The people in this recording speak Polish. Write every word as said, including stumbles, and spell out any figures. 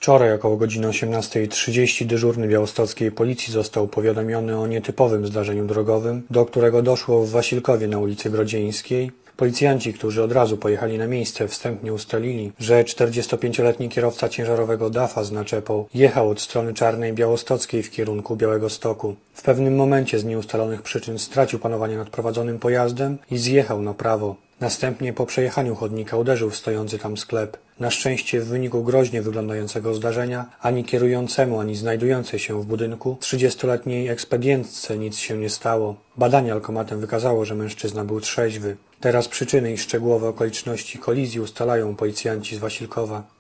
Wczoraj około godziny osiemnastej trzydzieści dyżurny białostockiej policji został powiadomiony o nietypowym zdarzeniu drogowym, do którego doszło w Wasilkowie na ulicy Grodzieńskiej. Policjanci, którzy od razu pojechali na miejsce, wstępnie ustalili, że czterdziestopięcioletni kierowca ciężarowego dafa z naczepą jechał od strony Czarnej Białostockiej w kierunku Białegostoku. W pewnym momencie z nieustalonych przyczyn stracił panowanie nad prowadzonym pojazdem i zjechał na prawo. Następnie po przejechaniu chodnika uderzył w stojący tam sklep. Na szczęście w wyniku groźnie wyglądającego zdarzenia ani kierującemu, ani znajdującej się w budynku trzydziestoletniej ekspedientce nic się nie stało. Badanie alkomatem wykazało, że mężczyzna był trzeźwy. Teraz przyczyny i szczegółowe okoliczności kolizji ustalają policjanci z Wasilkowa.